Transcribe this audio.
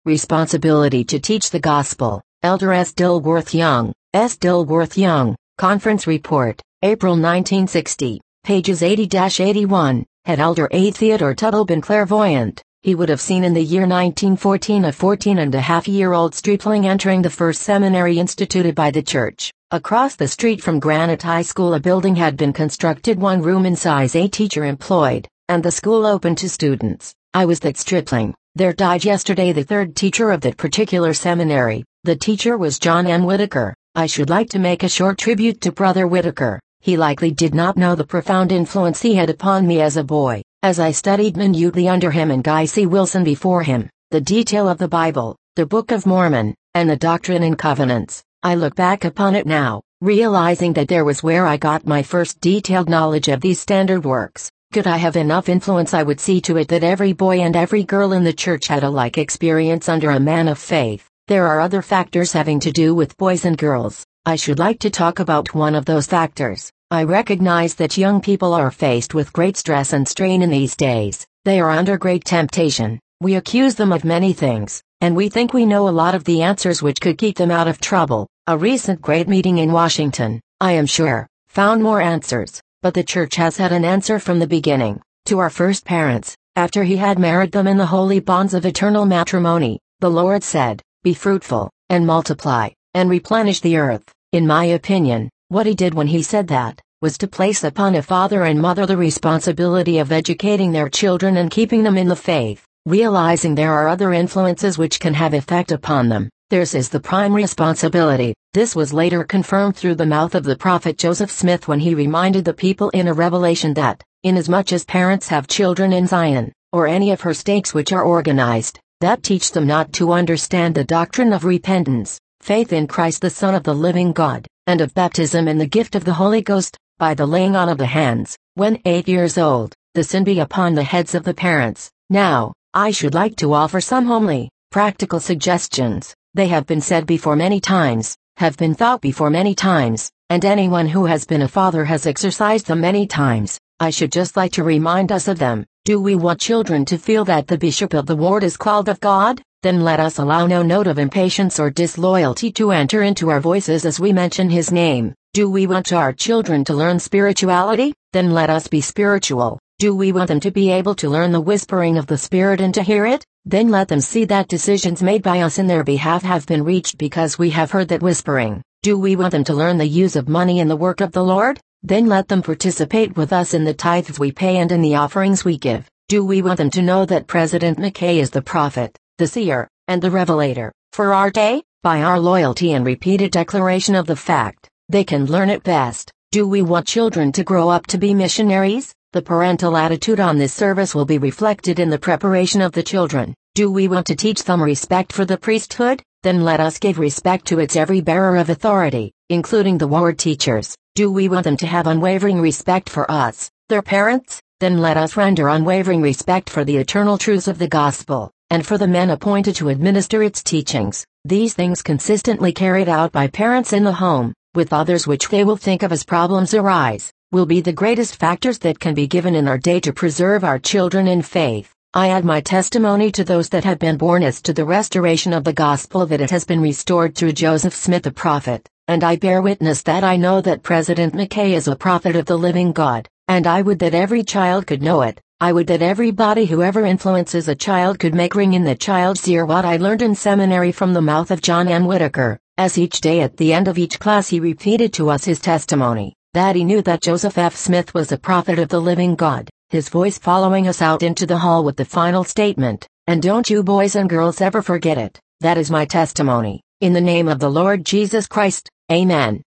Responsibility to teach the gospel. Elder S. Dilworth Young, S. Dilworth Young, Conference Report, April 1960, pages 80-81. Had Elder A. Theodore Tuttle been clairvoyant, he would have seen in the year 1914 a 14-and-a-half-year-old stripling entering the first seminary instituted by the church. Across the street from Granite High School a building had been constructed, one room in size, a teacher employed, and the school open to students. I was that stripling. There died yesterday the third teacher of that particular seminary. The teacher was John M. Whitaker. I should like to make a short tribute to Brother Whitaker. He likely did not know the profound influence he had upon me as a boy, as I studied minutely under him and Guy C. Wilson before him, the detail of the Bible, the Book of Mormon, and the Doctrine and Covenants. I look back upon it now, realizing that there was where I got my first detailed knowledge of these standard works. Could I have enough influence, I would see to it that every boy and every girl in the church had a like experience under a man of faith. There are other factors having to do with boys and girls. I should like to talk about one of those factors. I recognize that young people are faced with great stress and strain in these days. They are under great temptation. We accuse them of many things, and we think we know a lot of the answers which could keep them out of trouble. A recent great meeting in Washington, I am sure, found more answers, but the church has had an answer from the beginning. To our first parents, after he had married them in the holy bonds of eternal matrimony, the Lord said, "Be fruitful, and multiply, and replenish the earth." In my opinion, what he did when he said that, was to place upon a father and mother the responsibility of educating their children and keeping them in the faith, realizing there are other influences which can have effect upon them. Theirs is the prime responsibility. This was later confirmed through the mouth of the prophet Joseph Smith when he reminded the people in a revelation that, inasmuch as parents have children in Zion, or any of her stakes which are organized, that teach them not to understand the doctrine of repentance, faith in Christ the Son of the living God, and of baptism in the gift of the Holy Ghost, by the laying on of the hands, when 8 years old, the sin be upon the heads of the parents. Now, I should like to offer some homely, practical suggestions. They have been said before many times, have been thought before many times, and anyone who has been a father has exercised them many times. I should just like to remind us of them. Do we want children to feel that the bishop of the ward is called of God? Then let us allow no note of impatience or disloyalty to enter into our voices as we mention his name. Do we want our children to learn spirituality? Then let us be spiritual. Do we want them to be able to learn the whispering of the Spirit and to hear it? Then let them see that decisions made by us in their behalf have been reached because we have heard that whispering. Do we want them to learn the use of money in the work of the Lord? Then let them participate with us in the tithes we pay and in the offerings we give. Do we want them to know that President McKay is the prophet, the seer, and the revelator for our day? By our loyalty and repeated declaration of the fact, they can learn it best. Do we want children to grow up to be missionaries? The parental attitude on this service will be reflected in the preparation of the children. Do we want to teach them respect for the priesthood? Then let us give respect to its every bearer of authority, including the ward teachers. Do we want them to have unwavering respect for us, their parents? Then let us render unwavering respect for the eternal truths of the gospel, and for the men appointed to administer its teachings. These things consistently carried out by parents in the home, with others which they will think of as problems arise, will be the greatest factors that can be given in our day to preserve our children in faith. I add my testimony to those that have been born as to the restoration of the gospel that it has been restored through Joseph Smith the prophet, and I bear witness that I know that President McKay is a prophet of the living God, and I would that every child could know it. I would that everybody who ever influences a child could make ring in the child's ear what I learned in seminary from the mouth of John M. Whitaker, as each day at the end of each class he repeated to us his testimony, that he knew that Joseph F. Smith was a prophet of the living God, his voice following us out into the hall with the final statement, "And don't you boys and girls ever forget it." That is my testimony. In the name of the Lord Jesus Christ, Amen.